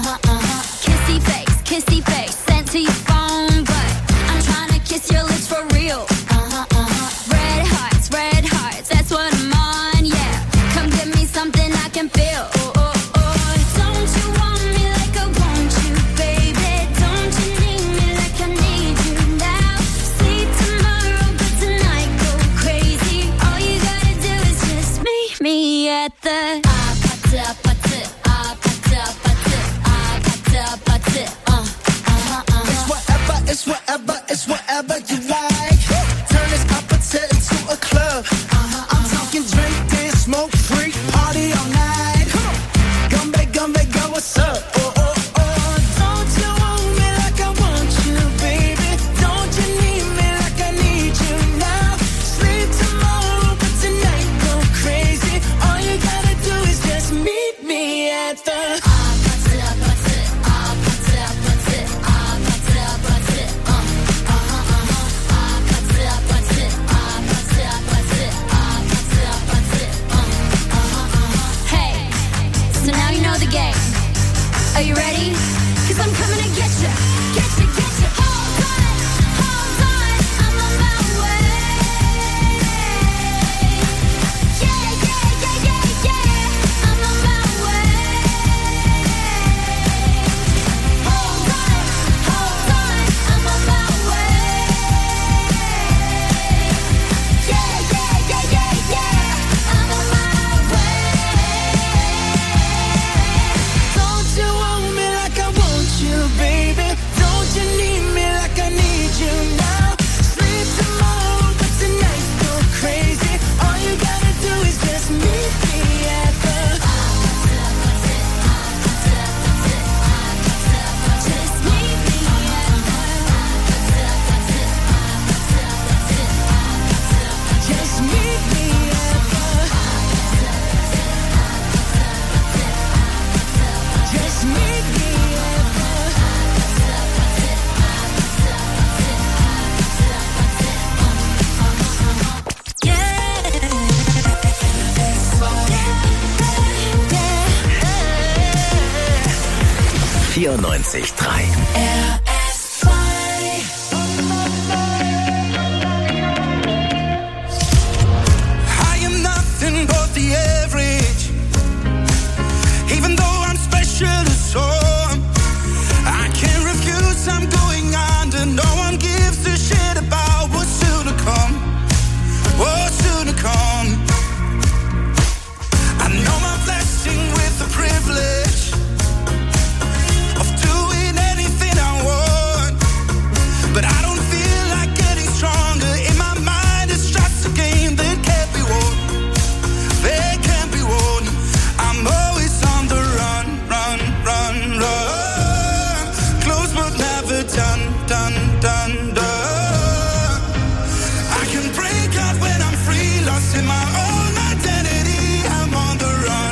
Kissy face, sent to your phone, but I'm trying to kiss your lips for real. Red hearts, that's what I'm on, yeah. Come give me something I can feel. Don't you want me like I want you, baby? Don't you need me like I need you now? See tomorrow, but tonight go crazy. All you gotta do is just meet me at the It's whatever you like. Turn this opposite into a club. I'm talking drink, dance, smoke, freak, party all night. Come back, girl, what's up? Don't you want me like I want you, baby? Don't you need me like I need you now? Sleep tomorrow, but tonight go crazy. All you gotta do is just meet me at the Are you ready? 'Cause I'm coming to get you. Hold on, I'm on my way. Yeah, I'm on my way. Hold on, I'm on my way. Yeah, I'm on my way. Don't you want me like I want you, baby? Don't you need me like I need you now? Sleep tomorrow, but tonight go crazy. All you gotta do is just meet me at the just meet me at the just meet me at the just meet me at the Yeah. 94.3 I am nothing but the average. Even though I'm special to some, I can't refuse, I'm going under. No one gives a shit about what's soon to come. What's soon to come. I know my blessing with the privilege of doing anything I want, but I don't feel like getting stronger. In my mind it's just a game that can't be won. They can't be won. I'm always on the run. Close but never done. I can break out when I'm free, lost in my own identity. I'm on the run.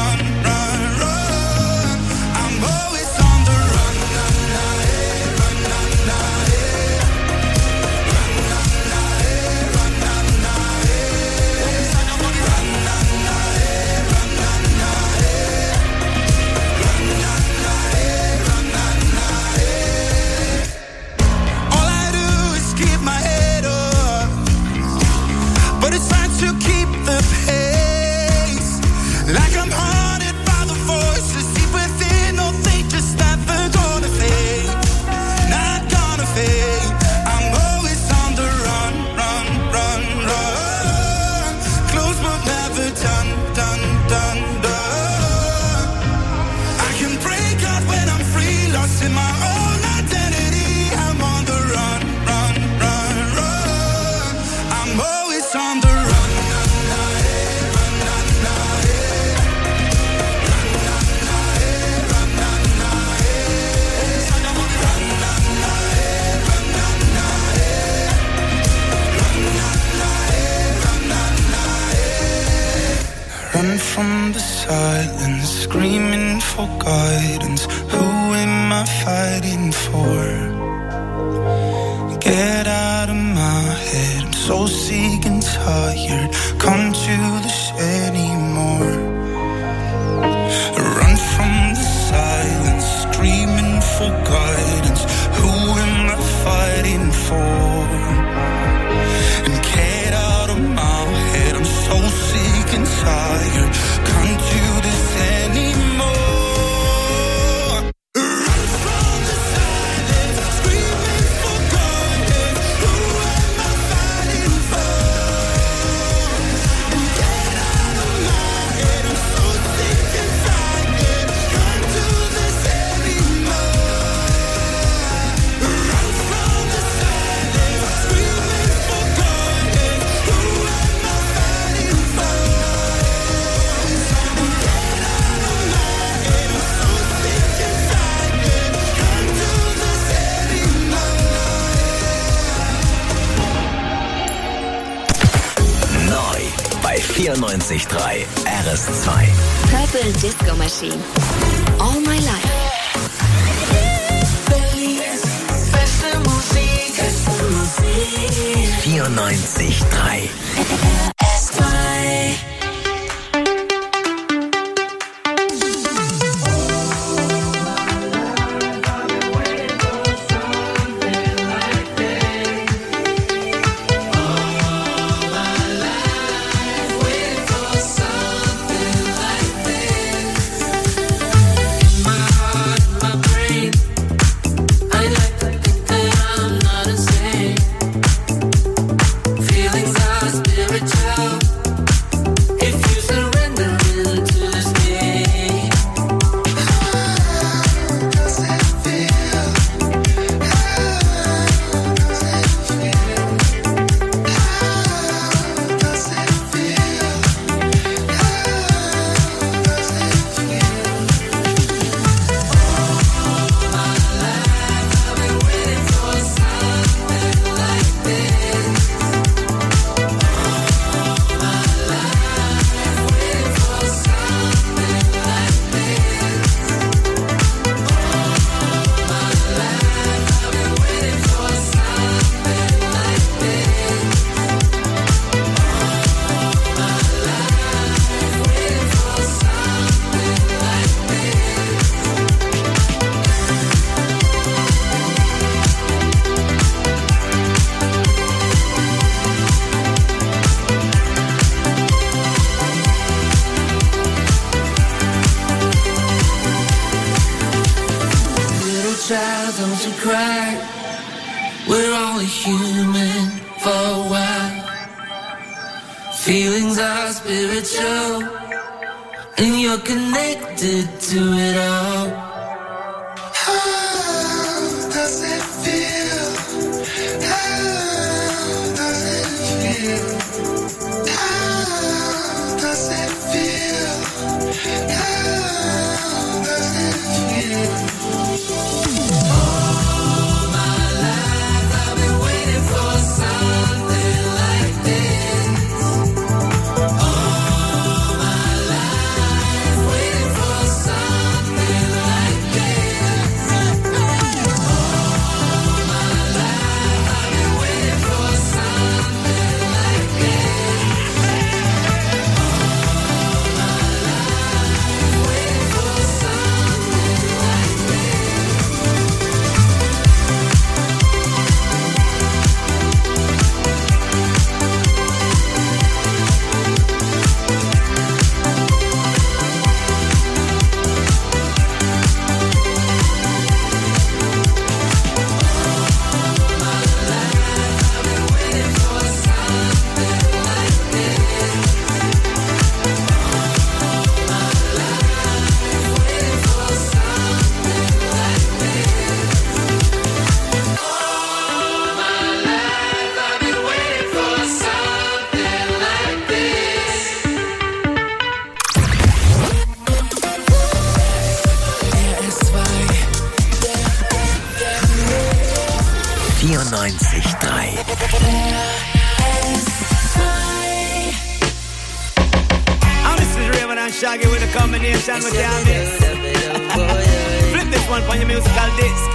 I'm always on the run. All I do is keep my head up, but it's hard to keep the pace. Like I'm haunted by the voices deep within. No, they just never gonna fade. Not gonna fade. I'm always on the run. Close but never done. I can break out when I'm free, lost in my own identity. I'm on the run. I'm always on the run. Run from the silence, screaming for guidance. Who am I fighting for? Get out of my head, I'm so sick and tired. Come to this anymore. Run from the silence, 94.3 RS2. Purple Disco Machine. All My Life. Beste Musik. 94.3 S2. Feelings are spiritual, and you're connected to it all. How does it feel? How does it feel? How does it feel? How does it feel? All my life I've been waiting for something like this. Shaggy with a combination with your mix. Flip this one on your musical disc.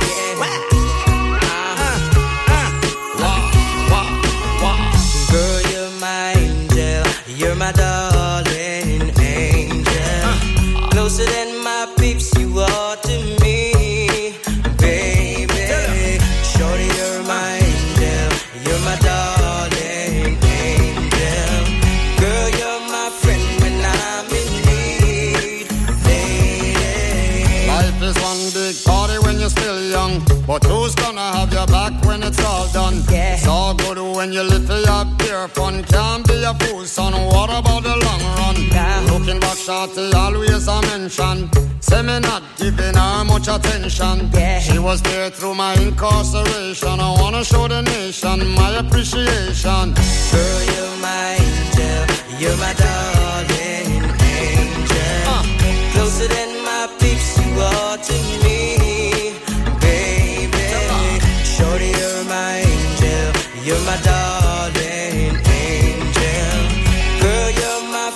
Girl, you're my angel. You're my darling angel. Closer than my peeps, you are to me, baby. Shorty, you're my angel. You're my darling angel. Girl, you're my friend when I'm in need, lady. Life is one big party when you're still young, but who's gonna have your back when it's all done? Yeah. It's all good when you live for your pure fun. Can't be a fool, son. What about the long run? Yeah. Looking back, shorty, always a mention. Say me not giving her much attention. Yeah. She was there through my incarceration. I wanna show the nation my appreciation. Girl, you're my angel. You're my darling angel. Closer than my peeps, you are to me, baby. Shorty, you're my angel. You're my darling angel. Girl, you're my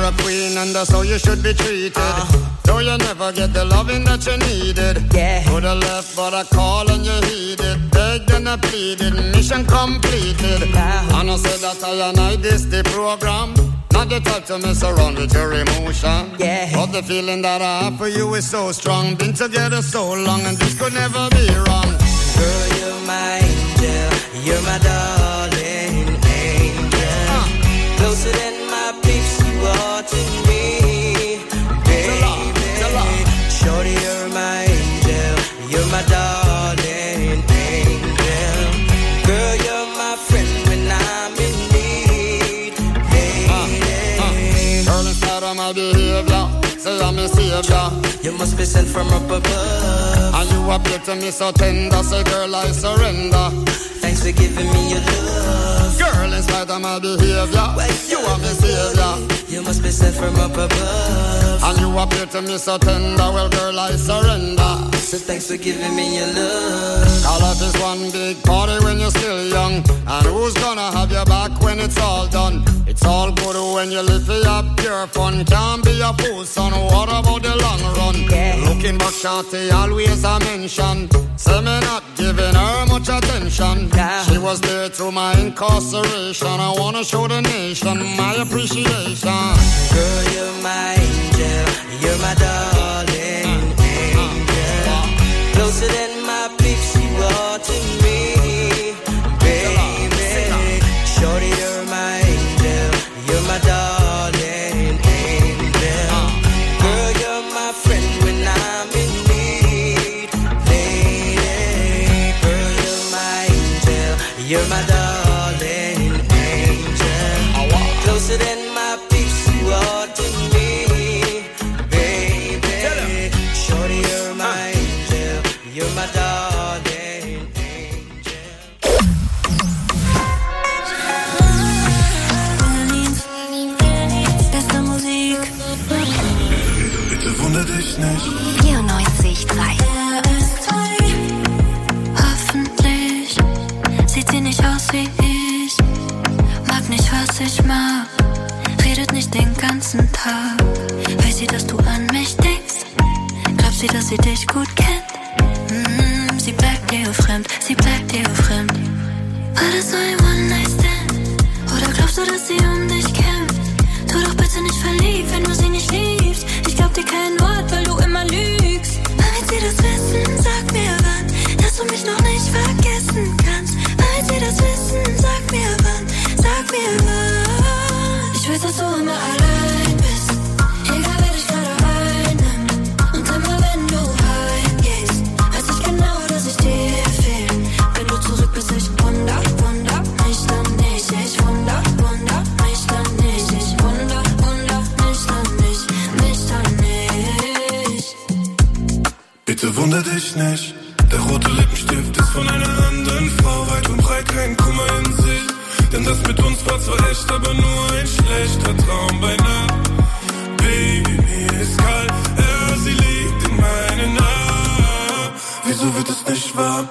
a queen and that's how you should be treated. Though you never get the loving that you needed. Could have left but I call and you heeded. Begged and I pleaded, mission completed. And I said that I this the program. Not the type to mess around with your emotion. But the feeling that I have for you is so strong. Been together so long and this could never be wrong. Girl, you're my angel, you're my darling angel. Closer than my peeps, you are to me, baby. Shorty, you're my angel, you're my darling angel. Girl, you're my friend when I'm in need, baby. Girl, inside of my behavior, say I'm a savior. You must be sent from up above. And you appear to me so tender, say girl I surrender. Thanks for giving me your love. Girl, in spite of my behavior, you are my savior. You must be sent from up above. And you appear to me so tender, well girl I surrender. So thanks for giving me your love. Call life is one big party when you're still young. And who's gonna have your back when it's all done? It's all good when you live for your pure fun. Can't be a fool son, what about the long run? Looking back shorty, always a mention. Say me not giving her much attention. She was there through my incarceration. I wanna show the nation my appreciation. Girl, you're my angel, you're my darling angel. Closer than my peeps, you are to me, baby. Shorty, you're my angel, you're my darling angel. Girl, you're my friend when I'm in need, lady. Girl, you're my angel, you're my darling angel. Closer than my peeps, you are to me, baby. Shorty, you're my angel, you're my darling angel. Beste Musik. Bitte wundert dich nicht. 94,3. Hoffentlich sieht sie nicht aus wie ich. Mag nicht, was ich mag. Redet nicht den ganzen Tag. Weiß sie, dass du an mich denkst? Glaubt sie, dass sie dich gut kennt? Sie bleibt dir fremd, sie bleibt dir fremd. War das so ein One-Night-Stand? Oder glaubst du, dass sie um dich kämpft? Tu doch bitte nicht verliebt, wenn du sie nicht liebst. Ich glaub dir kein Wort, weil du immer lügst. Weil sie das wissen, sag mir wann, dass du mich noch nicht vergessen kannst. Weil sie das wissen, sag mir wann, sag mir wann. Ich weiß, dass du immer allein bist, egal wer dich gerade einnimmt. Und immer wenn du heimgehst, weiß ich genau, dass ich dir fehl. Wenn du zurück bist, ich wunder mich dann nicht. Ich wunder mich dann nicht. Ich wunder mich dann nicht. Bitte wundert dich nicht. Der rote Lippenstift ist von einer anderen Frau. Weit und breit kein Kummer in sich. Denn das mit uns war zwar echt, aber nur ein schlechter Traum bei Nacht. Baby, mir ist kalt, sie liegt in meinen Armen. Wieso wird es nicht wahr?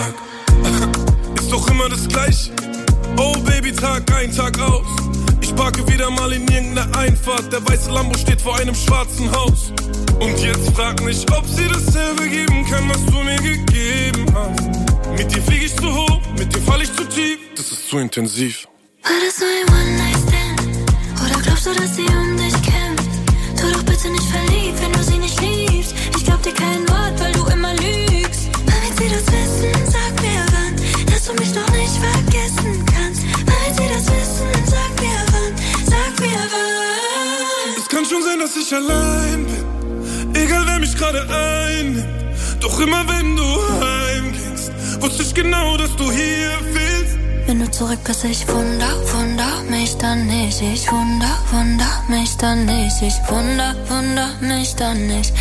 Fuck. Ist doch immer das Gleiche. Oh Baby, Tag ein, Tag aus. Ich parke wieder mal in irgendeiner Einfahrt. Der weiße Lambo steht vor einem schwarzen Haus. Und jetzt frag mich, ob sie dasselbe geben kann, was du mir gegeben hast. Mit dir flieg ich zu hoch, mit dir fall ich zu tief. Das ist zu intensiv. War das so ein One-Night-Stand? Oder glaubst du, dass sie um dich kämpft? Tu doch bitte nicht verliebt, wenn du sie nicht liebst. Ich glaub dir kein Wort, weil du immer lügst. Weil sie das wissen, sag mir wann, dass du mich noch nicht vergessen kannst. Weil sie das wissen, sag mir wann, sag mir wann. Es kann schon sein, dass ich allein bin, egal wer mich gerade einnimmt. Doch immer wenn du heimgingst, wusste ich genau, dass du hier fehlst. Wenn du zurück bist, ich wunder mich dann nicht. Ich wunder mich dann nicht. Ich wunder mich dann nicht.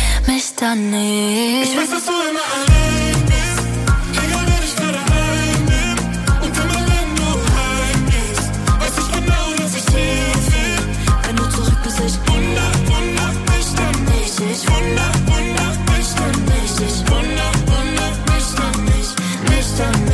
Ich weiß, dass du immer allein bist, egal wer dich gerade einnimmt. Und immer wenn du heimgehst, weiß ich genau, dass ich dir fehl. Wenn du zurück bist, ich wunder mich dann nicht. Ich wunder mich dann nicht. Ich wunder mich dann nicht.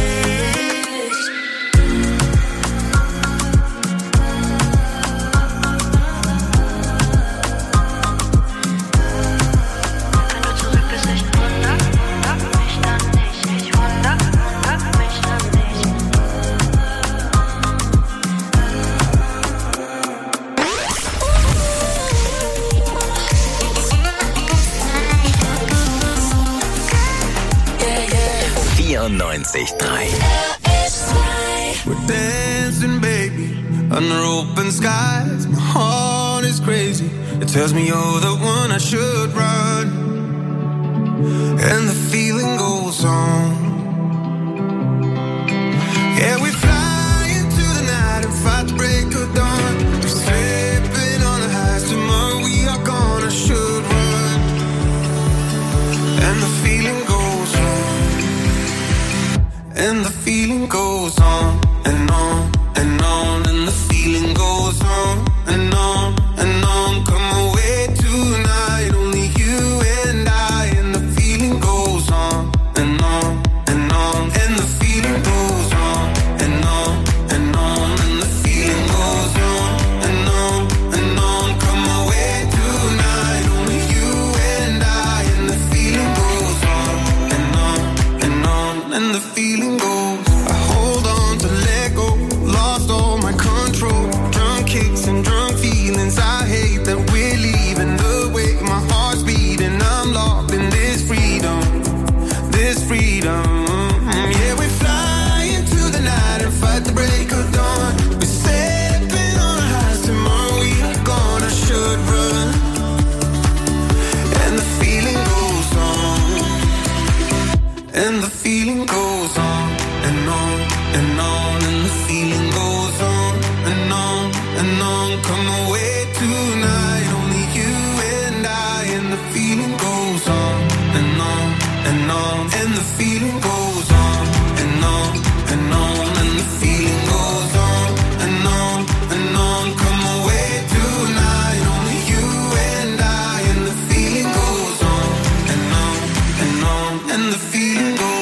94.3. We're dancing, baby, under open skies. My heart is crazy. It tells me you're the one I should run. And the feeling goes on. Yeah, we fly into the night and fight the break of dawn. We're slipping on the highs. Tomorrow we are gonna should run. And the feeling goes on. And the feeling goes on and on and on. And the feeling goes on and on and on. Come away tonight, only you and I. And the feeling goes on and on and on. And the feeling goes on and on and on. And the feeling goes on and on and on. Come away tonight, only you and I. And the feeling goes on and on and on. And the feeling goes. I hold on to let go. Lost all my control. Drunk kicks and drunk feelings. I hate that we're leaving. The way my heart's beating. I'm locked in this freedom. This freedom. Yeah, we fly into the night and fight the break of dawn. We're stepping on highs. Tomorrow we are gonna should run. And the feeling goes on. And the feeling goes on and on and on. And the feeling goes on and on and on. Come away tonight, only you and I. And the feeling goes on and on and on. And the feeling goes on and on and on. And the feeling goes on and on and on. Come away tonight, only you and I. And the feeling goes on and on and on. And the feeling goes.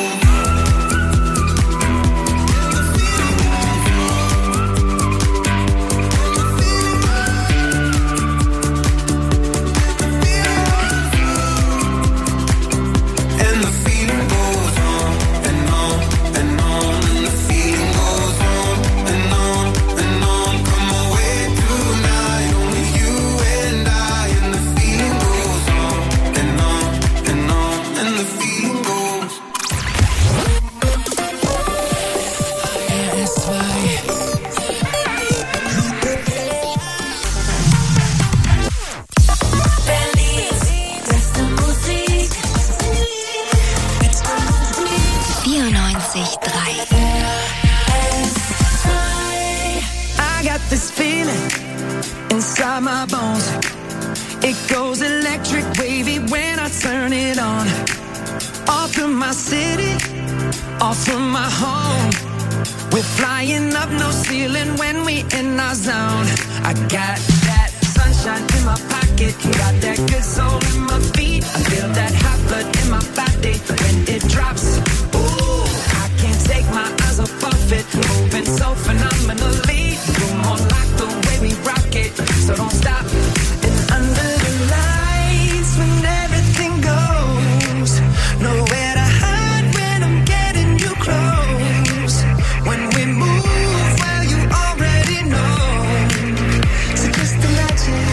I got this feeling inside my bones. It goes electric wavy when I turn it on. Off from my city, off from my home. We're flying up, no ceiling when we in our zone. I got that sunshine in my pocket, got that good soul in my feet. I feel that hot blood in my body when it drops. Ooh, I can't take my eyes off of it, moving so phenomenally. You're more like the way we rock it, so don't stop. And under the lights when everything goes, nowhere to hide when I'm getting you close. When we move, well you already know. So just imagine.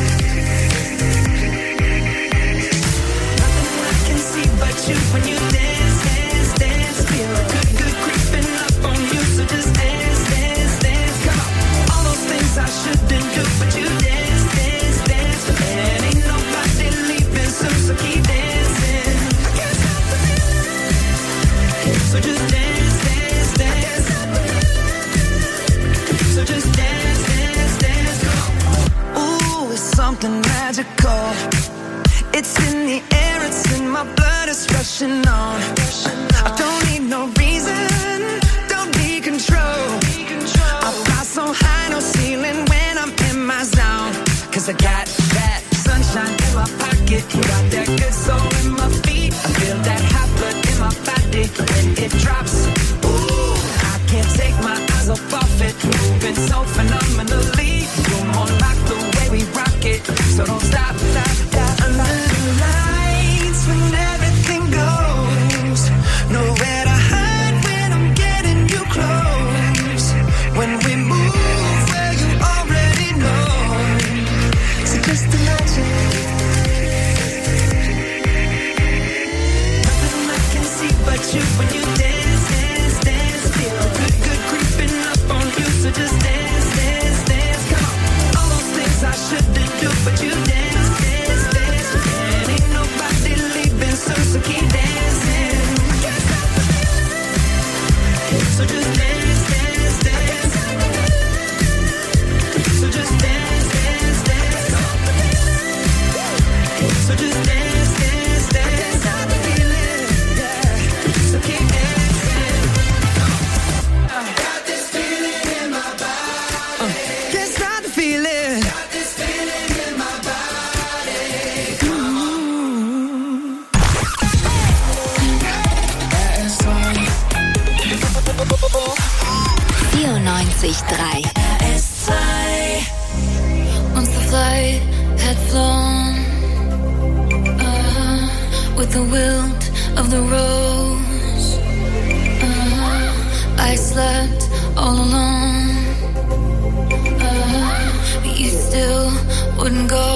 Nothing I can see but you when you dance, dance, dance. Feel good, good creeping up on you. So just dance, dance, dance. Come on. All those things I shouldn't do, but you dance, dance, dance. And ain't nobody leaving soon, so keep dancing. I can't stop the feeling. So just dance, dance, dance. So just dance, dance, dance. Ooh, it's something magical. It's in the air, it's in my blood, it's rushing on. I don't need no reason, don't need control. I fly so high, no ceiling when I'm in my zone. Cause I got that sunshine in my pocket, got that good soul in my feet. I feel that hot blood in my body when it drops. Ooh, I can't take my eyes off of it, moving so phenomenally. You're more like the way we rock it, so don't stop, stop, stop. Under the lights when everything goes, nowhere to hide when I'm getting you close. When we move, well you already know. So just imagine. Nothing I can see but you when you dance. the wilt of the rose. I slept all alone. But you still wouldn't go.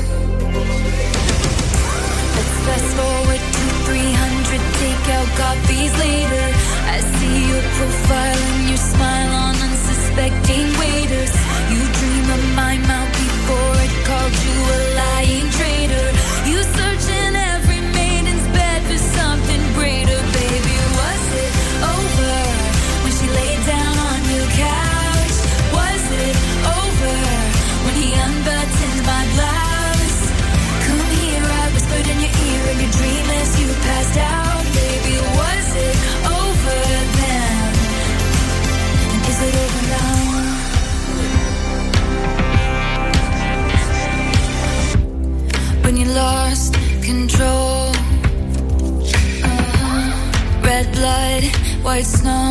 Let's fast forward to 300 takeout copies later. I see your profile and your smile on unsuspecting waiters. You dream of my mouth before it called you a lying traitor. You search in every maiden's bed for something greater. Baby, was it over when she laid down on your couch? Was it over when he unbuttoned my blouse? Come here, I whispered in your ear in your dream as you passed out. Baby, was it over then? And is it over now? When you lost control, red blood, white snow,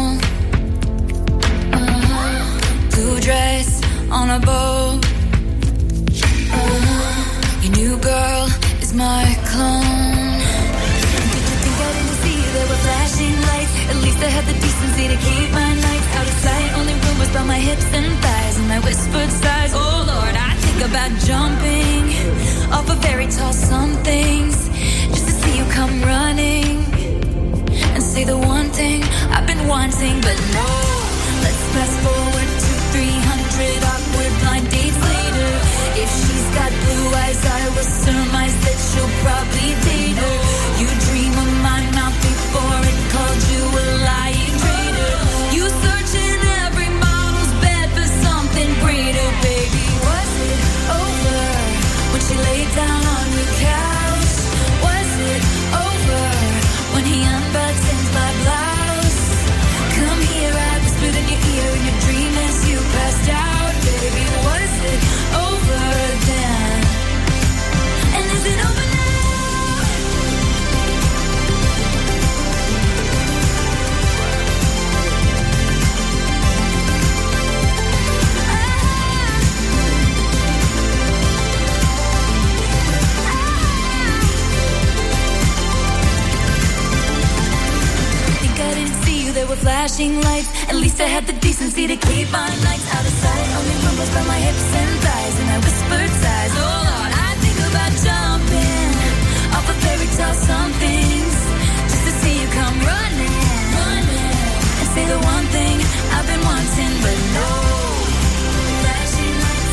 blue dress on a boat. Your new girl is my clone. Did you think I didn't see there were flashing lights? At least I had the decency to keep my nights out of sight. Only rumors about my hips and thighs and my whispered sighs. Oh Lord, I think about jumping off a very tall somethings just to see you come running and say the one thing I've been wanting. But no, let's fast forward to 300 awkward blind dates later. If she's got blue eyes, I will surmise that she'll probably date her. You dream of my mouth before it called you a lying traitor. You search in every model's bed for something greater. Baby, was it over when she laid down on your couch? Was it over when he unbuttoned my blouse? Come here, I whispered in your ear in your dream as you passed out. Baby, was it over then? And is it over now? There were flashing lights. At least I had the decency to keep my nights out of sight. Only rumbles by my hips and thighs and I whispered sighs. Oh Lord, I think about jumping off a fairy tale somethings just to see you come running and say the one thing I've been wanting. But no flashing lights.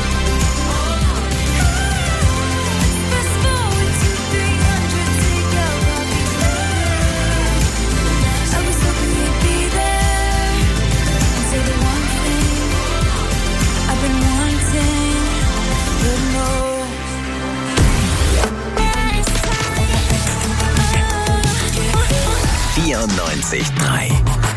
Fast forward to 300 takeout copies later. I was hoping you'd be there and say the one thing I've been wanting, but no. 94.3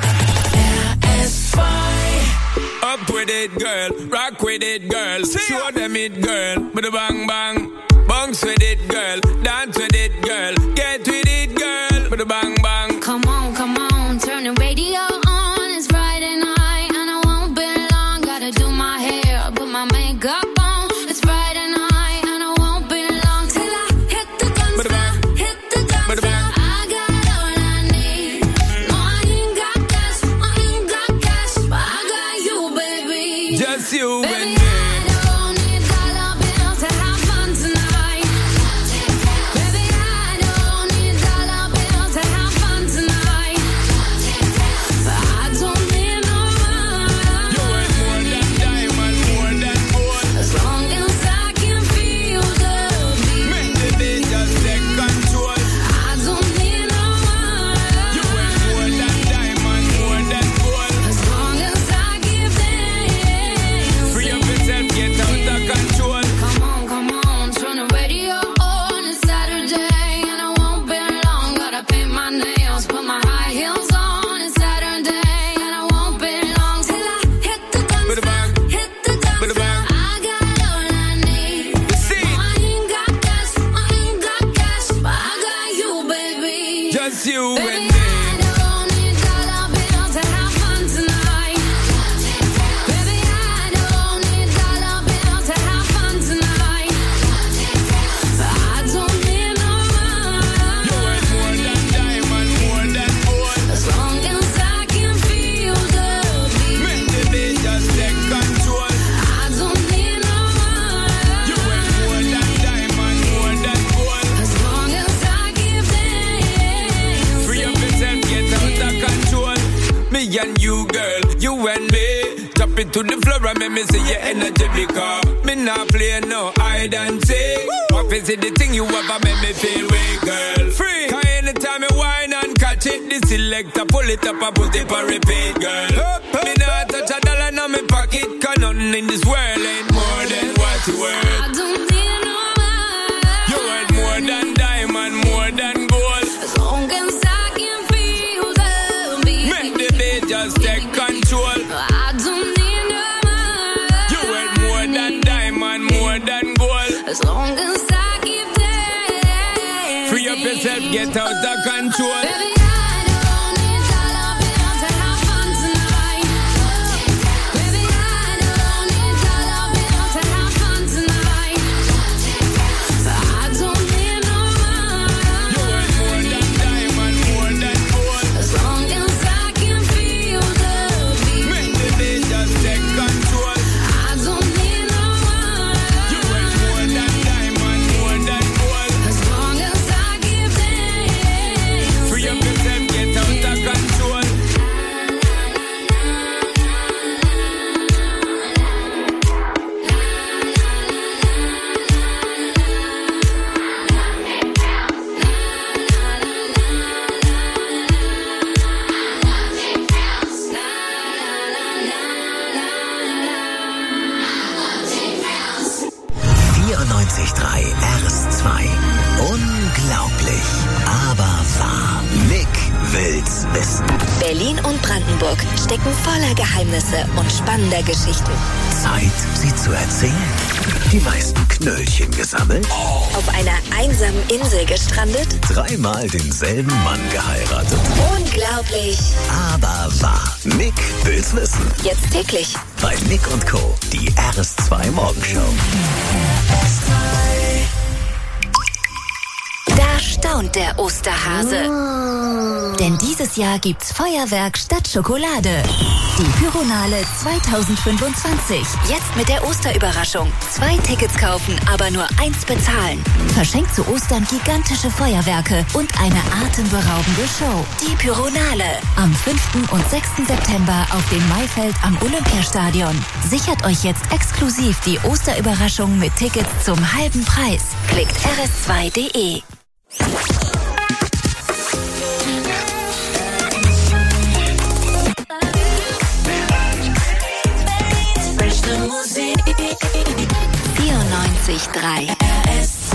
Up with it, girl. Rock with it, girl. Show them it, girl. With a bang bang. Bounce with it, girl. Dance with it, girl. Get with it, girl. With a bang bang. Come on, turn the radio on. It's Friday night and I won't be long. Gotta do my hair, put my makeup on. It's Friday night and I won't be long till I hit the dance floor, hit the dance floor. I got all I need. No, I ain't got cash, but I got you, baby. Just you Baby, and me. I don't need dollar bills to have fun tonight. Baby, I don't need dollar bills to have fun tonight. But I don't need no money. You ain't more than diamond, more than gold. As long as I can feel the beat. Make the day just take control. I don't need no money. You ain't more than diamond, more than gold. As long as I give them. Free up yourself, get out of control. Come on, turn the radio on. It's Saturday and I won't be long. Gotta paint my nails, put my high heels on. It's Saturday and I won't be long till I hit the dance With a floor, bang. hit the dance With a floor. bang. I got all I need. See No, it. I ain't got cash, but I got you, baby. Just you Baby, and me. I don't need dollar bills to have fun tonight. Baby, I don't need dollar bills to have fun tonight. But I don't need no money. You and you, girl, you and me. Drop it to the floor and make me see your energy because me not play no hide and seek. What is it the thing you ever make me feel way, girl? Free. Cause anytime you whine and catch it, the selector pull it up and put it for repeat, girl. Me not touch a dollar in my pocket, cause nothing in this world ain't more than what you worth. I don't need no man. You worth more than diamond, more than gold. As long as I can feel the beat. Make the beat just take control. I don't need no man. You worth more than diamond, more than gold. As long as I keep dancing. Free up yourself, get out of control. Baby, RS2. Unglaublich, aber wahr. Nick will's wissen. Berlin und Brandenburg stecken voller Geheimnisse und spannender Geschichten. Zeit, sie zu erzählen. Die meisten Knöllchen gesammelt. Auf einer einsamen Insel gestrandet. 3-mal denselben Mann geheiratet. Unglaublich, aber wahr. Nick will's wissen. jetzt täglich. Bei Nick & Co. Die RS2 Morgenshow. Da staunt der Osterhase. Denn dieses Jahr gibt's Feuerwerk statt Schokolade. Die Pyronale 2025. Jetzt mit der Osterüberraschung. 2 Tickets kaufen, aber nur 1 bezahlen. Verschenkt zu Ostern gigantische Feuerwerke und eine atemberaubende Show. Die Pyronale. Am 5. und 6. September auf dem Maifeld am Olympiastadion. Sichert euch jetzt exklusiv die Osterüberraschung mit Tickets zum halben Preis. Klickt rs2.de. Musik 94.3 RS2.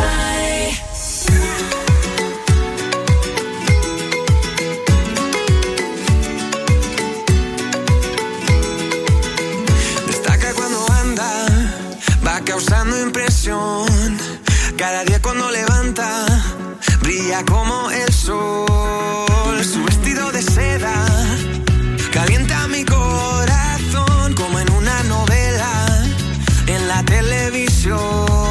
Destaca cuando anda, va causando impresión. Cada día cuando levanta, brilla como el sol. Su vestido de seda calienta mi corazón como en una novela en la televisión.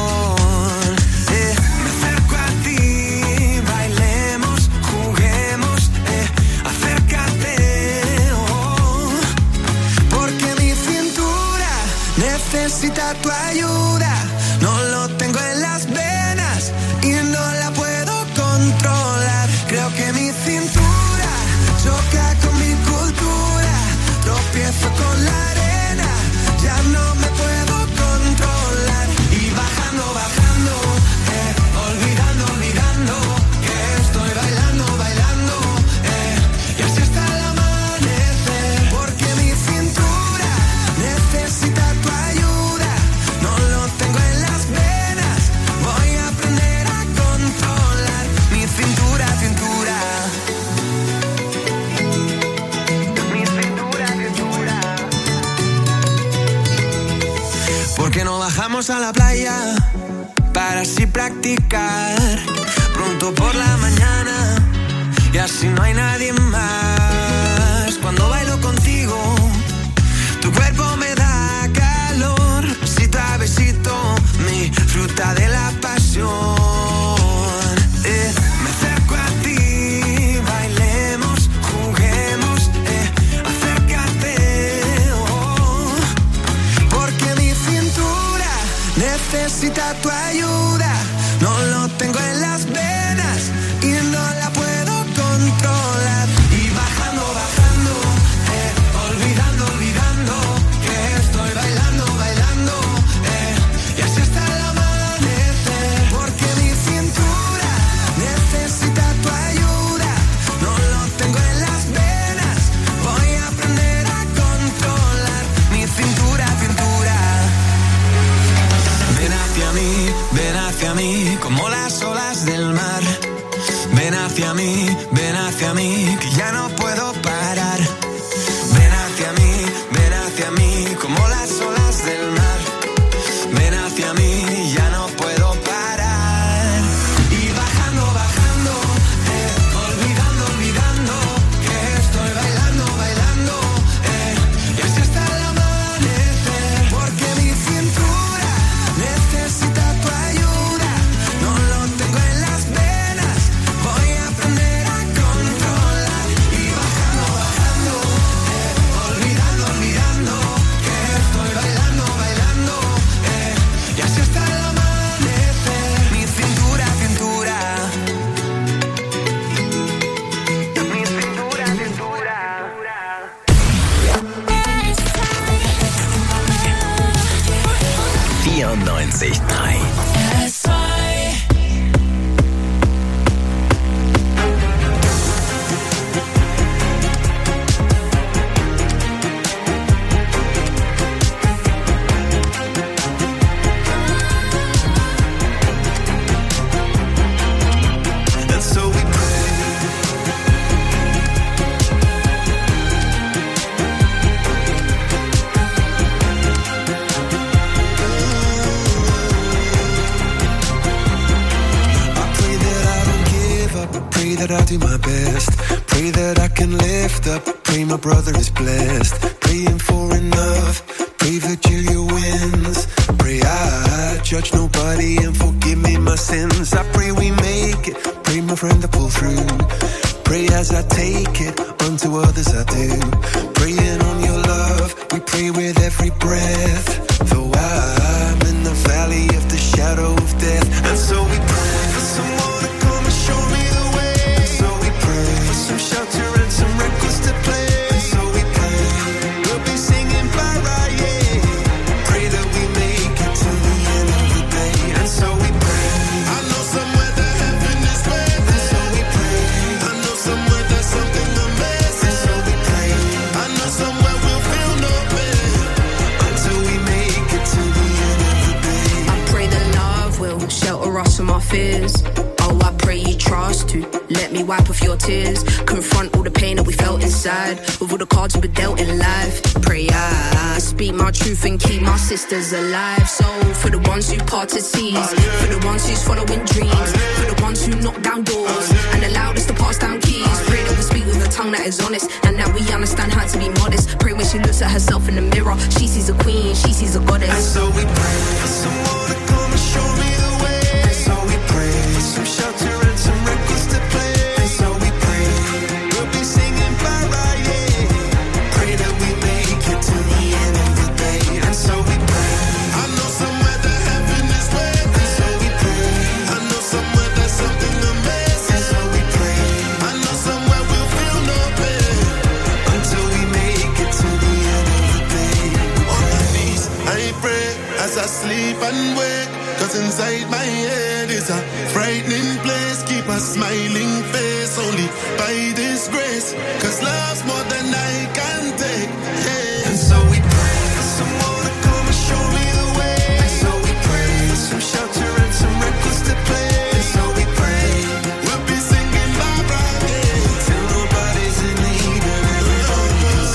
Me acerco a ti, bailemos, juguemos, acércate, oh, porque mi cintura necesita tu ayuda. No lo tengo en las venas y no la puedo controlar. Creo que mi cintura choca con mi cultura. Tropiezo con la arena, ya no me puedo controlar. Y bajando, bajando, olvidando, olvidando, que estoy bailando, bailando, y así hasta el amanecer. Porque mi cintura necesita tu ayuda. No lo tengo en las venas, voy a aprender a controlar mi cintura, cintura. Mi cintura, cintura. Porque no bajamos a la playa para así practicar pronto por la mañana y así no hay nadie más. Cuando bailo contigo, tu cuerpo me da calor, besito a besito, mi fruta de la pasión. Me acerco a ti, bailemos, juguemos, acércate, oh, porque mi cintura necesita tu ayuda. No lo tengo en las venas y no la puedo controlar. Y bajando, bajando, mí, como las olas del mar. Ven hacia mí, que ya no puedo parar. Ven hacia mí, como las olas del mar. Ven hacia mí, ya no puedo parar. Y bajando, bajando, olvidando, que estoy bailando, y así hasta el amanecer. Porque mi cintura necesita tu ayuda, no lo tengo en las venas, voy a aprender a controlar. Y bajando, olvidando, que estoy bailando, y así hasta el amanecer. Mi cintura, mi cintura. 94.3 And so we pray that I do my best. Pray that I can lift up. Pray my brother is blessed. Praying for enough. Pray Virgilia wins. Pray I judge nobody and forgive me my sins. I pray we make it. Pray my friend to pull through. Pray as I take it. Unto others I do. Praying on your love. We pray with every breath. Though I'm in the valley of the shadow of death. And so we pray for someone to come and show me the way. So we pray for some shelter and some records to play. So we pray we'll be singing para, yeah. Pray that we make it to the end of the day. And so we pray. I know somewhere that heaven is waiting. And so we pray. I know somewhere there's something amazing. And so we pray. I know somewhere we'll feel no pain until we make it to the end of the day. I pray that love will shelter us from our fears. Oh, I pray you trust to let me wipe off your tears. Confront all the pain that we felt inside with all the cards we've been dealt in life. Pray I speak my truth and keep my sisters alive. So for the ones who parted seas, for the ones who's following dreams, for the ones who knock down doors and allowed us to pass down keys. Pray that we speak with a tongue that is honest and that we understand how to be modest. Pray when she looks at herself in the mirror, she sees a queen, she sees a goddess. And so we pray for someone to come and show me the way. And so we pray for some shelter and some records to play. And so we pray we'll be singing para, yeah. Pray that we make it to the end of the day. And so we pray. I know somewhere that heaven is waiting. And so we pray. I know somewhere there's something amazing. And so we pray. I know somewhere we'll feel no pain until we make it to the end of the day. On my knees, I pray as I sleep and wake. Cause inside my head is a frightening place. Keep a smiling face only by this grace. Cause love's more than I can take, yeah. And so we pray for someone to come and show me the way. And so we pray for some shelter and some records to play. And so we pray we'll be singing Barbara, yeah, till nobody's in need and everybody's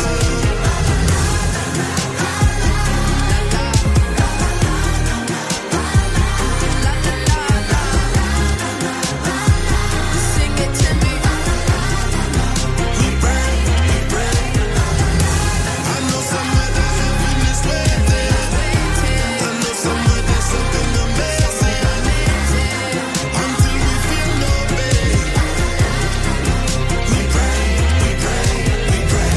Sing it to me. we pray. I know somewhere that heaven is waiting. I know somewhere there's something amazing until we feel no pain. We pray, we pray.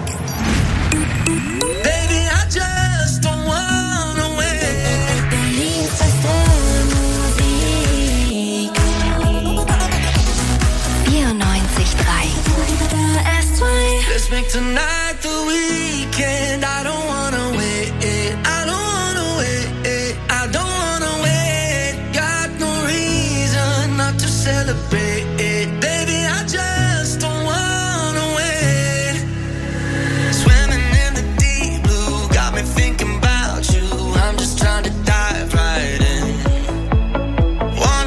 Baby, I just don't wanna wait. 94.3 Let's make tonight the weekend. I don't wanna wait. I don't wanna wait. I don't wanna wait. Got no reason not to celebrate. Baby, I just don't wanna wait. Swimming in the deep blue, got me thinking about you. I'm just trying to dive right in. Wanna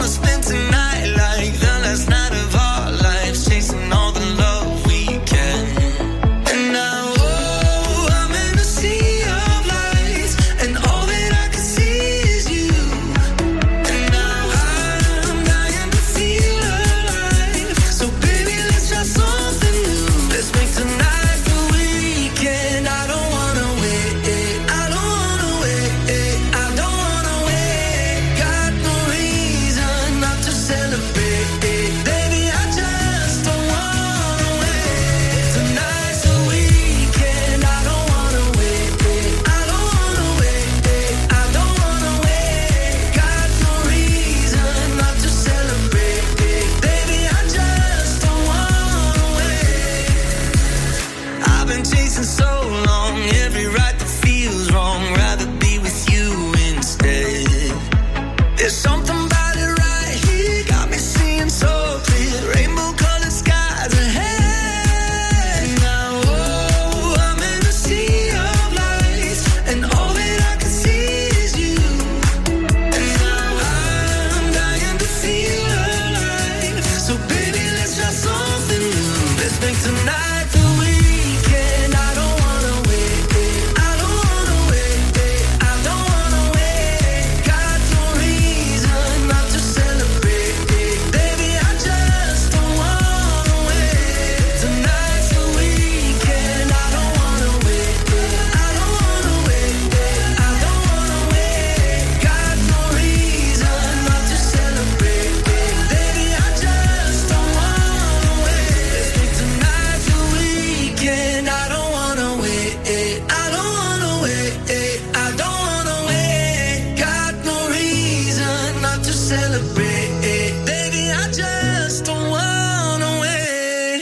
Baby, I just don't wanna wait.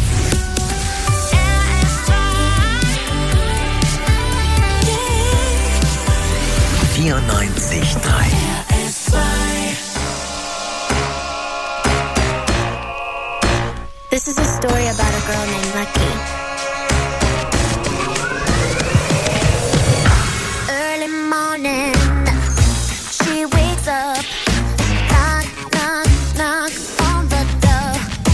94.3 This is a story about a girl named Lucky. Early morning, she wakes up, knock, knock, knock on the door.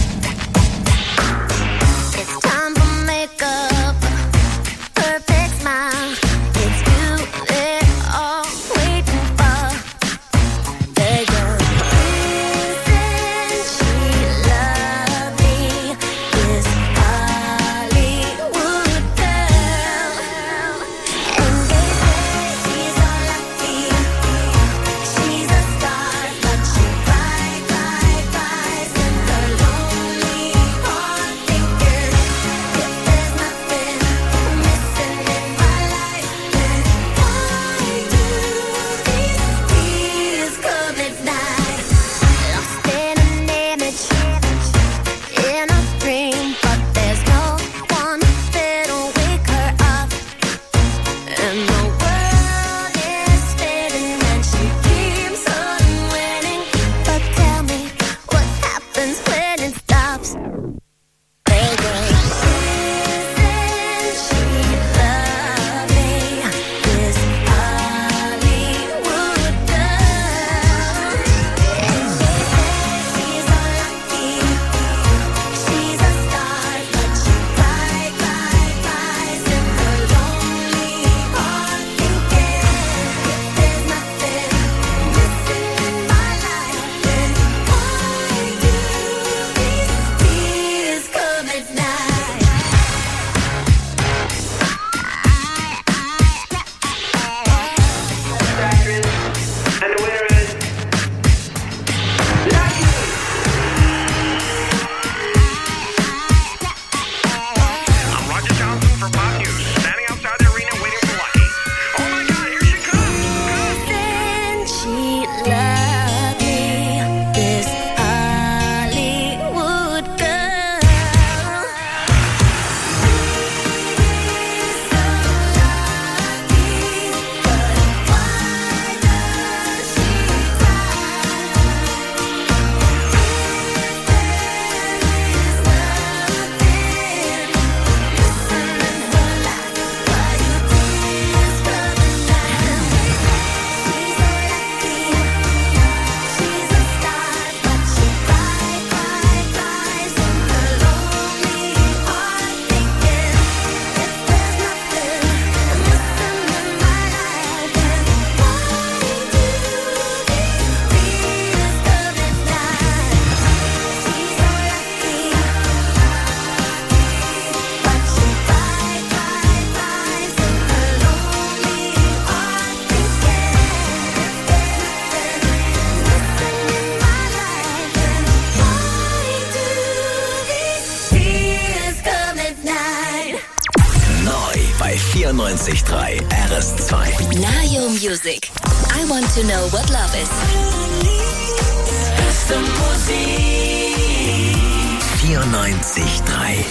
It's time for makeup, perfect smile. It's you they're all waiting for. They go, isn't she lovely? This Hollywood girl. And they say she's so lucky. She's a star, but she cries in the lonely heart, thinking if there's nothing missing in my life, then why do these tears come at night? Lost in an image, in a dream, but there's no one that'll wake her up. And the world is spinning and she keeps on winning. But tell me, what happens when it stops? They go, isn't she lovely? This Hollywood girl. And they say she's so lucky. She's a star, but she cries in her lonely heart, thinking if there's nothing missing in my life, then why do these tears come at night? And the winner is Lucky. I'm Roger Johnson for Pop News, standing outside the arena waiting for Lucky. Oh my God, here she comes! Isn't she lovely? This Hollywood girl. So lucky, but why does she cry? Neu bei 94.3 RS2. Nayo Music. I want to know what love is. 94.3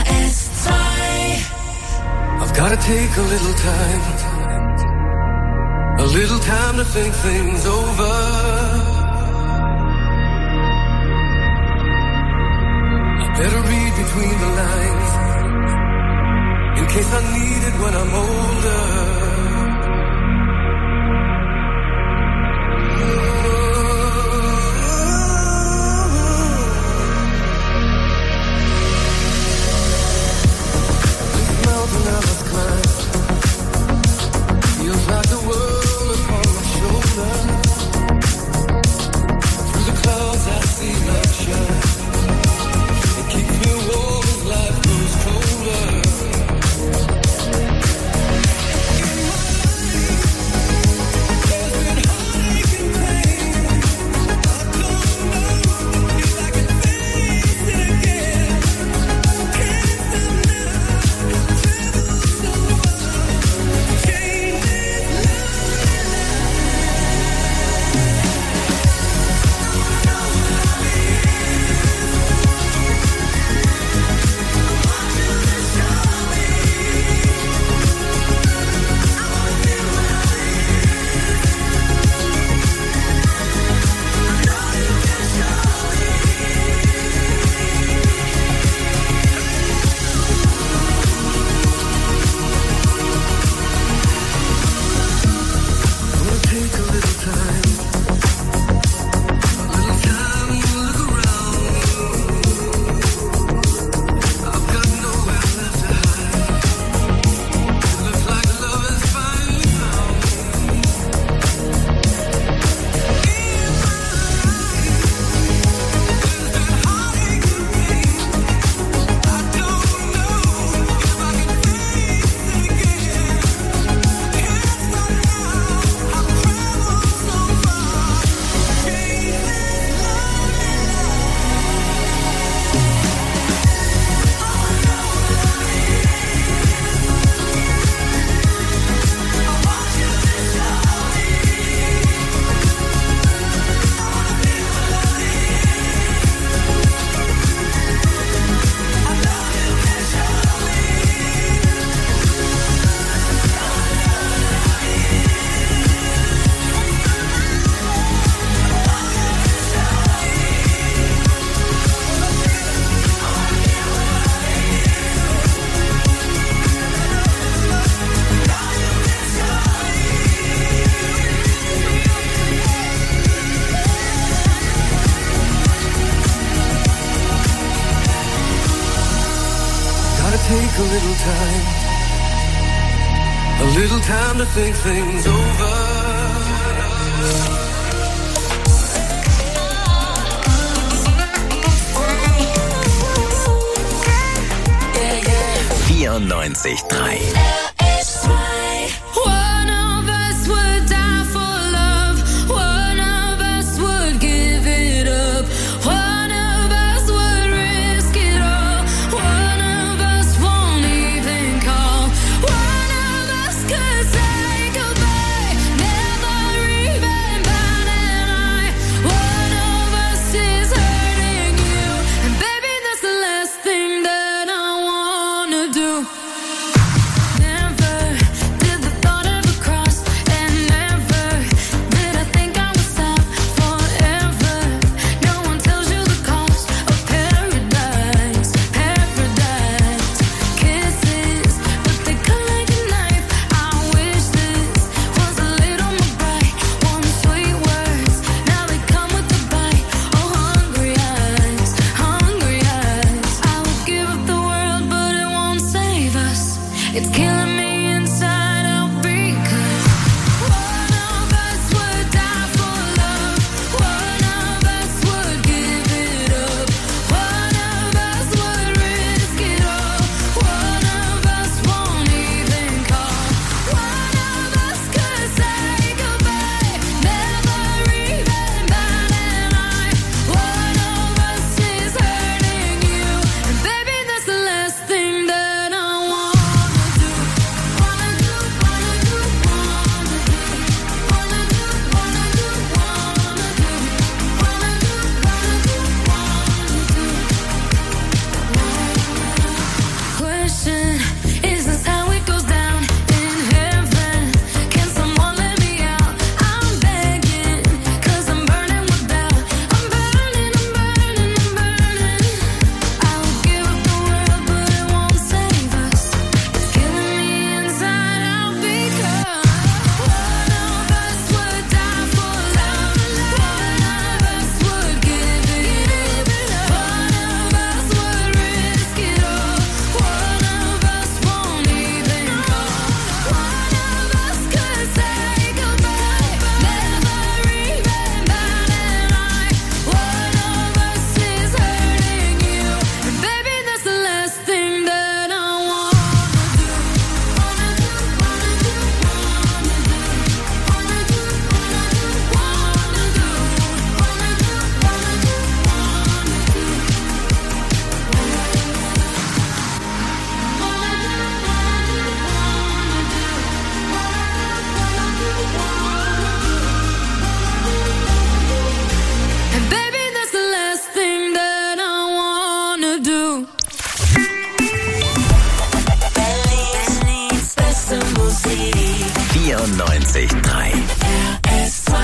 I've gotta take a little time to think things over. I better read between the lines in case I need it when I'm older. This mountain I must climb feels like the world upon my shoulder. Through the clouds I see love shine. It keeps me warm as life grows colder. take a little time to think things over. Yeah, yeah. 94.3 One of us would die for love. One of us would give it up. One of us would risk it all. One of us won't even call. One of us could say goodbye, never even bat an eye. One of us is hurting you, and baby, that's the last thing that I wanna do. Never did the thought ever cross, and never did I think I would stop forever. No one tells you the cost of paradise, paradise. Kisses, but they cut like a knife. I wish this was a little more bright. One sweet words, now they come with a bite. Oh, hungry eyes, hungry eyes. I would give up the world, but it won't save us. It's killing me inside out because one of us would die for love. One of us would give it up. One of us would risk it all. One of us won't even call. One of us could say goodbye, never even bat an eye. One of us is hurting you, and baby, that's the last thing that I wanna do. Wanna do, wanna do, wanna do. Wanna do, wanna do, wanna do. Wanna do, wanna do, wanna do. Question, is this how it goes down in heaven? Can someone let me out? I'm begging, 'cause I'm burning with doubt. I'm burning, I'm burning, I'm burning. I will give up the world, but it won't save us. It's killing me inside out because one of us would die for love. One of us would give it up. One of us would risk it all. One of us won't even call. One of us could say goodbye, never even bat an eye. One of us is hurting you, and baby, that's the last thing that I wanna do. Wanna do, wanna do, wanna do. Wanna do, wanna do, wanna do. Wanna do, wanna do, and baby, that's the last thing that I wanna do. Berlins beste Musik. 94.3 RS2.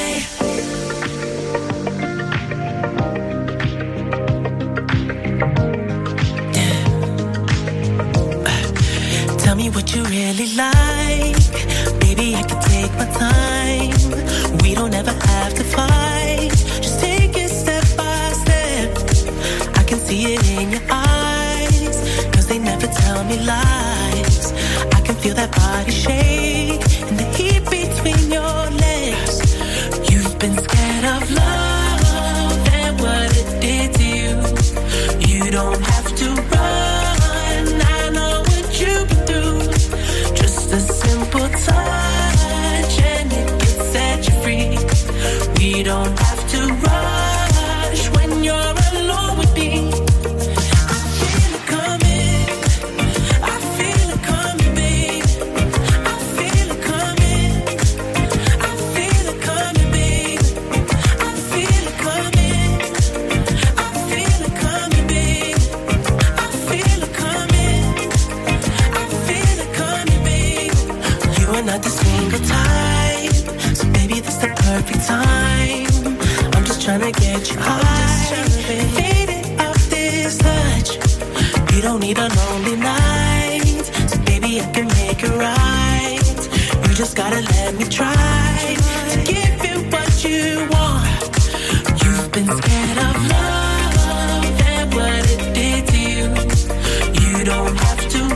Tell me what you really like. Baby, I can take my time. We don't ever have to fight. Just take it step by step. I can see it in your eyes, 'cause they never tell me lies. I can feel that body shake and the heat between your legs. You've been scared of love and what it did to you. You don't have to run. I know what you've been through. Just a simple touch and it can set you free. We don't have to rush when you're alone with me. I feel it coming. I feel it coming, babe. I feel it coming. I feel it coming, babe. I feel it coming. I feel it coming, babe. I feel it coming. I feel it coming, babe. You are not the single type, so baby, this the perfect time. I'm just trying to get you high, faded off this touch. You don't need a lonely night, so baby, I can make it right. You just gotta let me try to give you what you want. You've been scared of love and what it did to you. You don't have to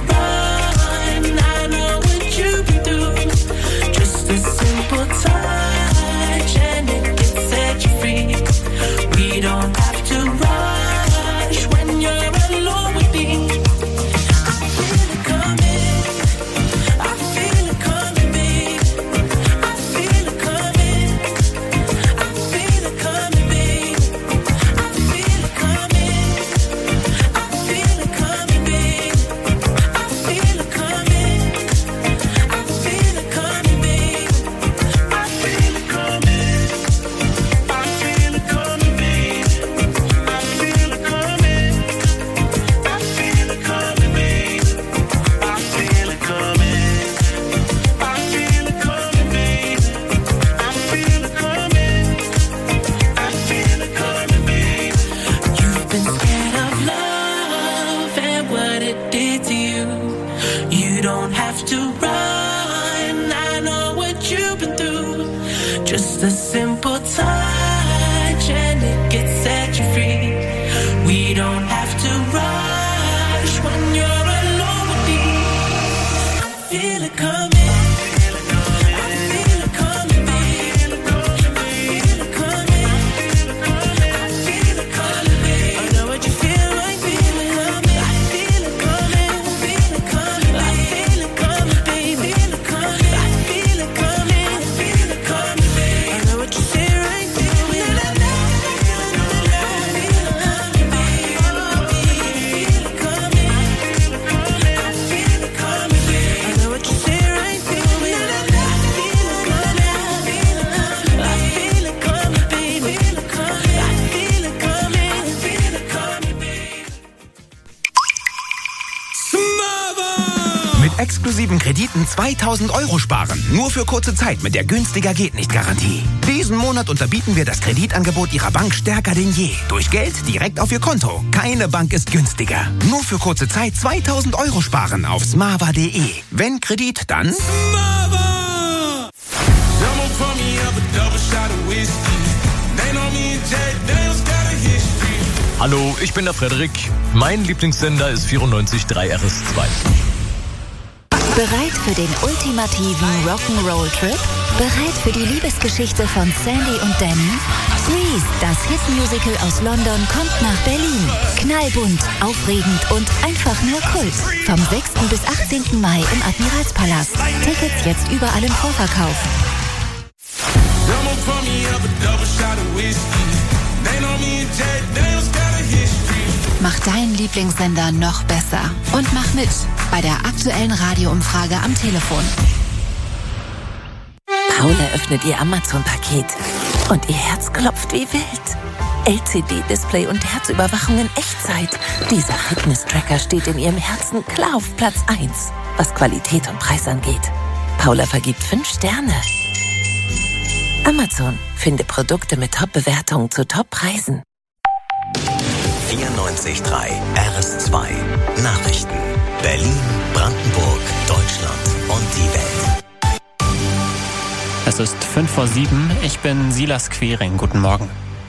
exklusiven Krediten 2.000 € sparen. Nur für kurze Zeit mit der günstiger geht nicht Garantie. Diesen Monat unterbieten wir das Kreditangebot Ihrer Bank stärker denn je. Durch Geld direkt auf Ihr Konto. Keine Bank ist günstiger. Nur für kurze Zeit 2.000 € sparen auf smava.de. Wenn Kredit, dann Smava! Hallo, ich bin der Frederik. Mein Lieblingssender ist 94.3 RS2. Bereit für den ultimativen Rock'n'Roll-Trip? Bereit für die Liebesgeschichte von Sandy und Danny? Grease, das Hitmusical aus London, kommt nach Berlin. Knallbunt, aufregend und einfach nur Kult. Vom 6. bis 18. Mai im Admiralspalast. Tickets jetzt überall im Vorverkauf. Mach deinen Lieblingssender noch besser und mach mit bei der aktuellen Radioumfrage am Telefon. Paula öffnet ihr Amazon-Paket und ihr Herz klopft wie wild. LCD-Display und Herzüberwachung in Echtzeit. Dieser Fitness-Tracker steht in ihrem Herzen klar auf Platz 1, was Qualität und Preis angeht. Paula vergibt 5 Sterne. Amazon, finde Produkte mit Top-Bewertungen zu Top-Preisen. 94.3 RS2 Nachrichten. Berlin, Brandenburg, Deutschland und die Welt. Es ist 6:55. Ich bin Silas Quering. Guten Morgen.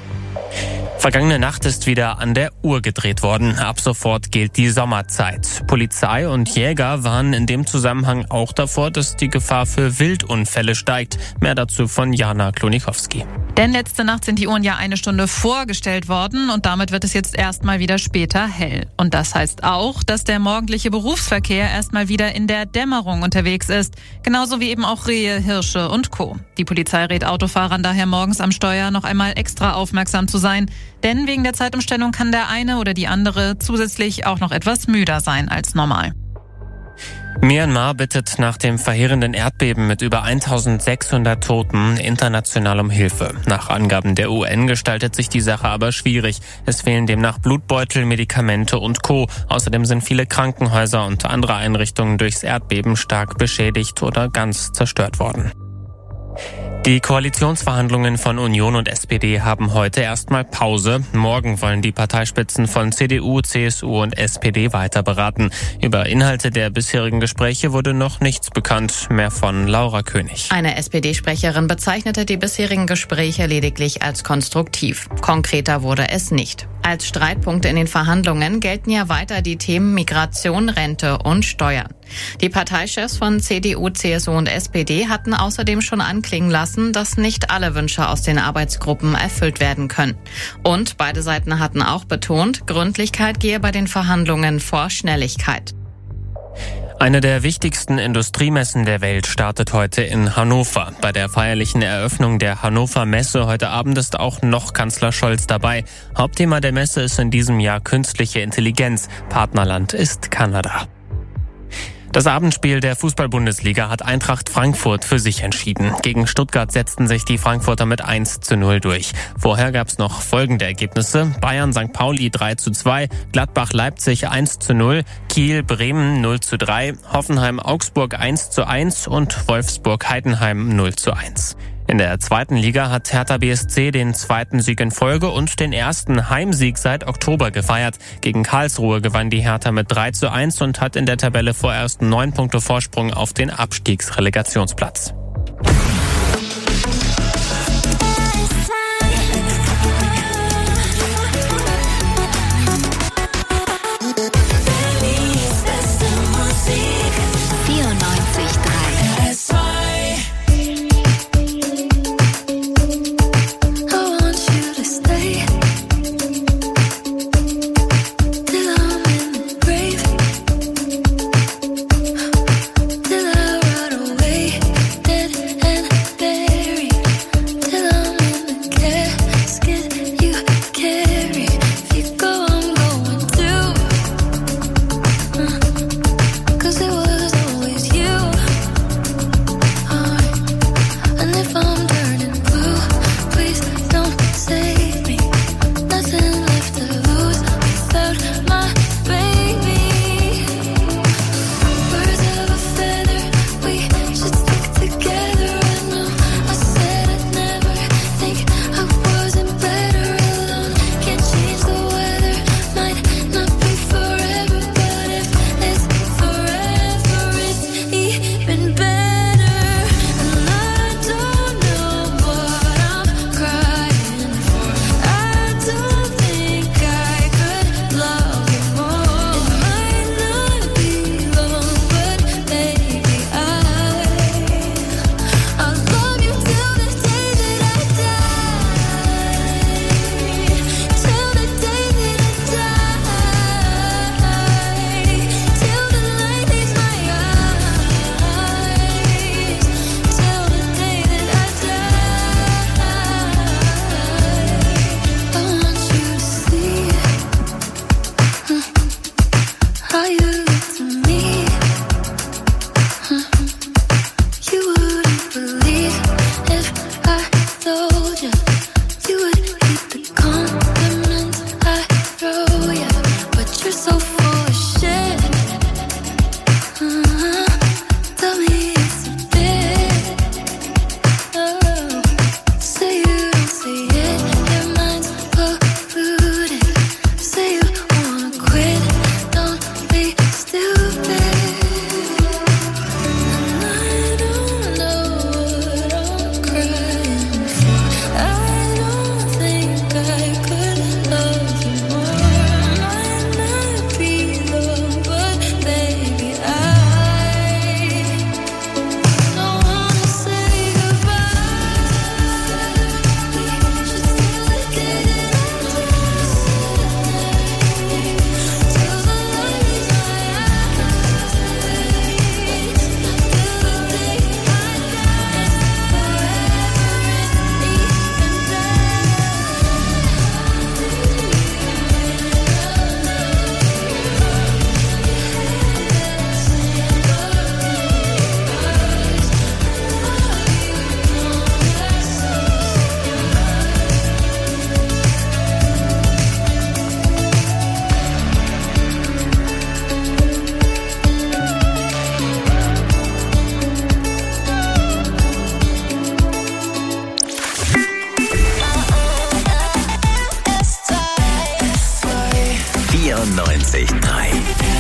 Vergangene Nacht ist wieder an der Uhr gedreht worden. Ab sofort gilt die Sommerzeit. Polizei und Jäger warnen in dem Zusammenhang auch davor, dass die Gefahr für Wildunfälle steigt. Mehr dazu von Jana Klonikowski. Denn letzte Nacht sind die Uhren ja 1 Stunde vorgestellt worden und damit wird es jetzt erstmal wieder später hell. Und das heißt auch, dass der morgendliche Berufsverkehr erstmal wieder in der Dämmerung unterwegs ist. Genauso wie eben auch Rehe, Hirsche und Co. Die Polizei rät Autofahrern daher morgens am Steuer noch einmal extra aufmerksam zu sein. Denn wegen der Zeitumstellung kann der eine oder die andere zusätzlich auch noch etwas müder sein als normal. Myanmar bittet nach dem verheerenden Erdbeben mit über 1.600 Toten international um Hilfe. Nach Angaben der UN gestaltet sich die Sache aber schwierig. Es fehlen demnach Blutbeutel, Medikamente und Co. Außerdem sind viele Krankenhäuser und andere Einrichtungen durchs Erdbeben stark beschädigt oder ganz zerstört worden. Die Koalitionsverhandlungen von Union und SPD haben heute erstmal Pause. Morgen wollen die Parteispitzen von CDU, CSU und SPD weiter beraten. Über Inhalte der bisherigen Gespräche wurde noch nichts bekannt. Mehr von Laura König. Eine SPD-Sprecherin bezeichnete die bisherigen Gespräche lediglich als konstruktiv. Konkreter wurde es nicht. Als Streitpunkte in den Verhandlungen gelten ja weiter die Themen Migration, Rente und Steuern. Die Parteichefs von CDU, CSU und SPD hatten außerdem schon anklingen lassen, dass nicht alle Wünsche aus den Arbeitsgruppen erfüllt werden können. Und beide Seiten hatten auch betont, Gründlichkeit gehe bei den Verhandlungen vor Schnelligkeit. Eine der wichtigsten Industriemessen der Welt startet heute in Hannover. Bei der feierlichen Eröffnung der Hannover Messe heute Abend ist auch noch Kanzler Scholz dabei. Hauptthema der Messe ist in diesem Jahr künstliche Intelligenz. Partnerland ist Kanada. Das Abendspiel der Fußball-Bundesliga hat Eintracht Frankfurt für sich entschieden. Gegen Stuttgart setzten sich die Frankfurter mit 1:0 durch. Vorher gab es noch folgende Ergebnisse: Bayern St. Pauli 3:2, Gladbach Leipzig 1:0, Kiel Bremen 0:3, Hoffenheim Augsburg 1:1 und Wolfsburg Heidenheim 0:1. In der zweiten Liga hat Hertha BSC den zweiten Sieg in Folge und den ersten Heimsieg seit Oktober gefeiert. Gegen Karlsruhe gewann die Hertha mit 3:1 und hat in der Tabelle vorerst 9 Punkte Vorsprung auf den Abstiegsrelegationsplatz. Till I run away. 94.3.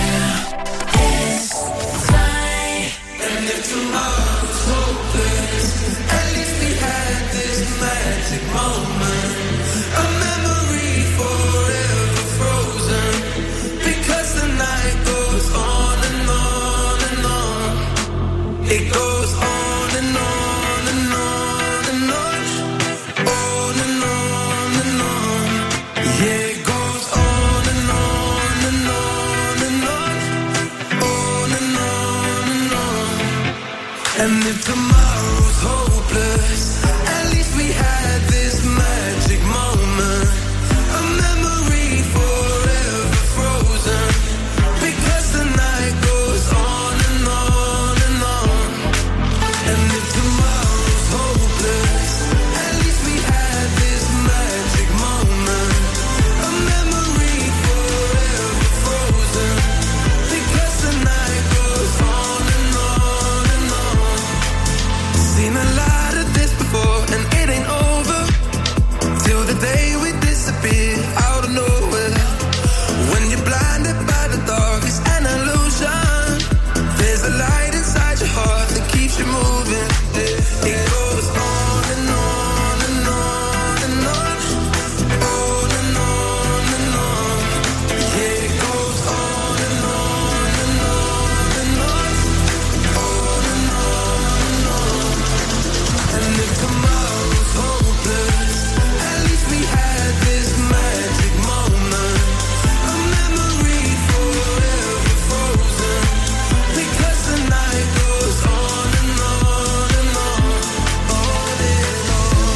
It goes on and on and on and on, on and on and on. Yeah, it goes on and on and on and on, on and on and on. And if tomorrow's hopeless, at least we had this magic moment, a memory forever frozen, because the night goes on and on and on. And if tomorrow's hopeless, at least we had this magic moment, a memory forever frozen, because the night goes on and on and on. Seen a lot of this before and it ain't over till the day we disappear out of nowhere. When you're blinded by the dark, it's an illusion. There's a light inside your heart that keeps you moving. It goes on and on and on and on, on and on and on. Yeah, it goes on and on and on and on, on and on and on. And if tomorrow's hopeless, at least we had this magic moment, a memory forever frozen, because the night goes on and on and on, on and on.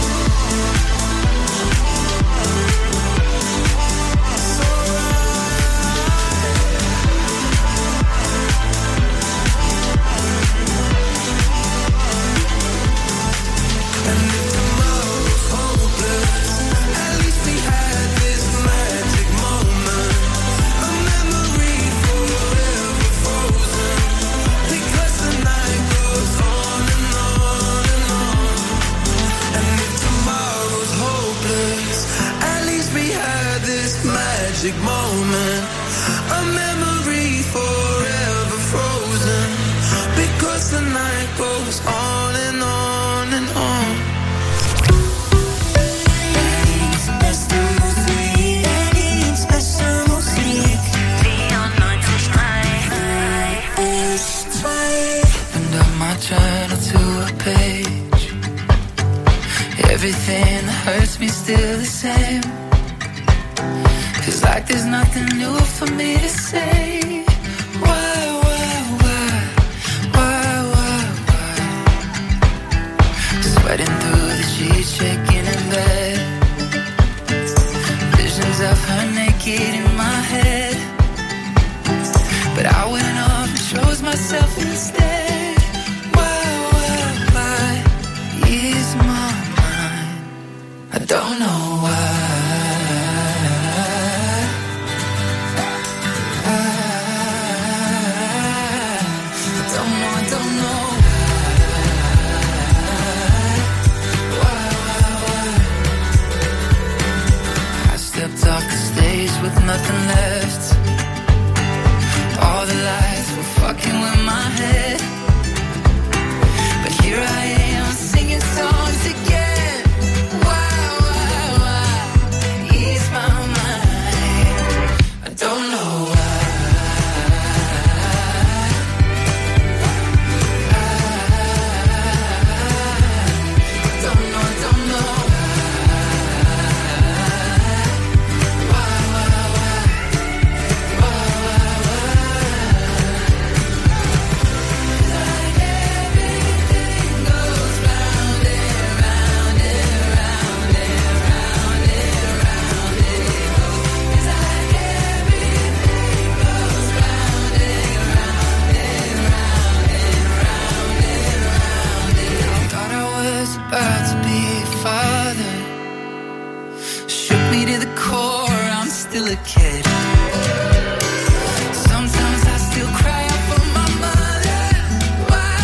So and if tomorrow's hopeless, at least we had this magic moment, a memory forever frozen, because the night goes on and on and on. And if tomorrow's hopeless, at least we had this magic moment, a memory forever frozen, because the night goes on and on and on. Opened up my journal to a page. Everything that hurts me still the same. Feels like there's nothing new for me to say. Why? Sweating through the sheets, shaking in bed. Visions of her naked in my head. But I went off and chose myself instead. Why is my mind? I don't know why. I don't know. I stepped off the stage with nothing left. All the lights were fucking with my head. But here I am singing songs again. Why ease my mind? I don't know why. I don't know. Thought I was about to be a father. Shook me to the core, I'm still a kid. Sometimes I still cry out for my mother. Why?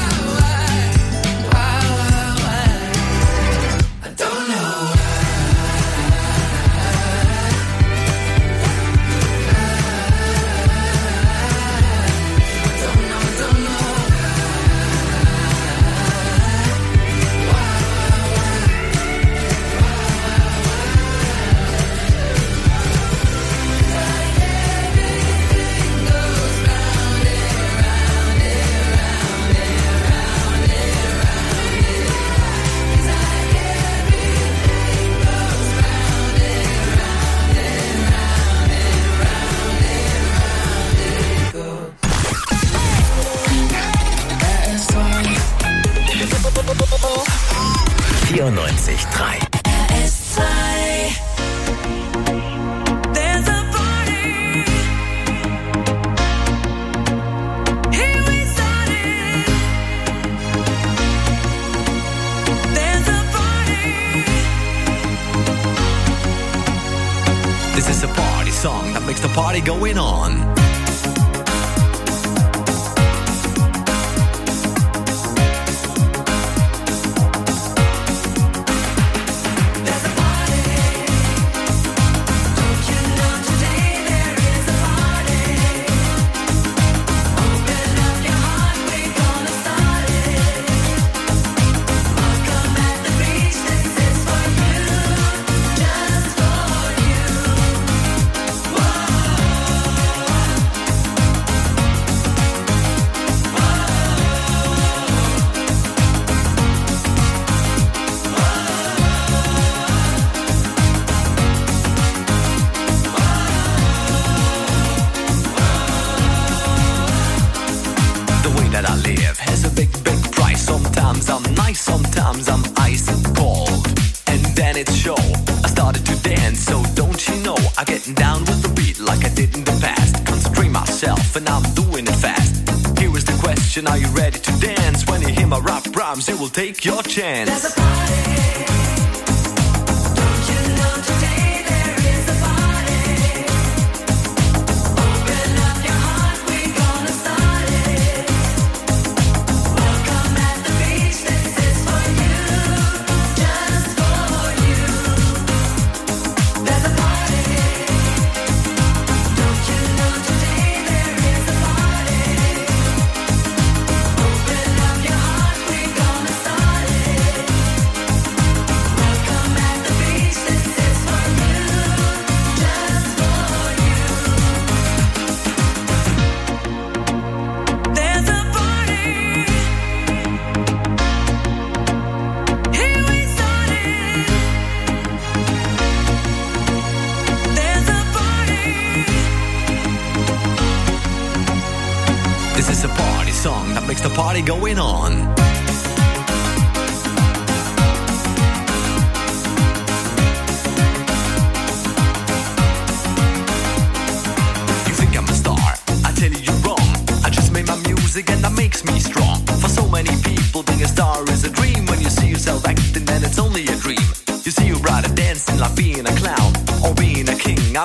I don't know why. This is a party song that makes the party going on. Are you ready to dance? When you hear my rap rhymes, you will take your chance. There's a party. Don't you know today there is a party? Open up your heart, we're gonna start it. Welcome at the beach, this is for you, just for you. There's a party. Don't you know today there is a party? Song that makes the party going on. You think I'm a star? I tell you you're wrong. I just made my music and that makes me strong. For so many people, being a star is a dream. When you see yourself acting, then it's only a dream. You see, you'd rather dancing like being a clown or being a king.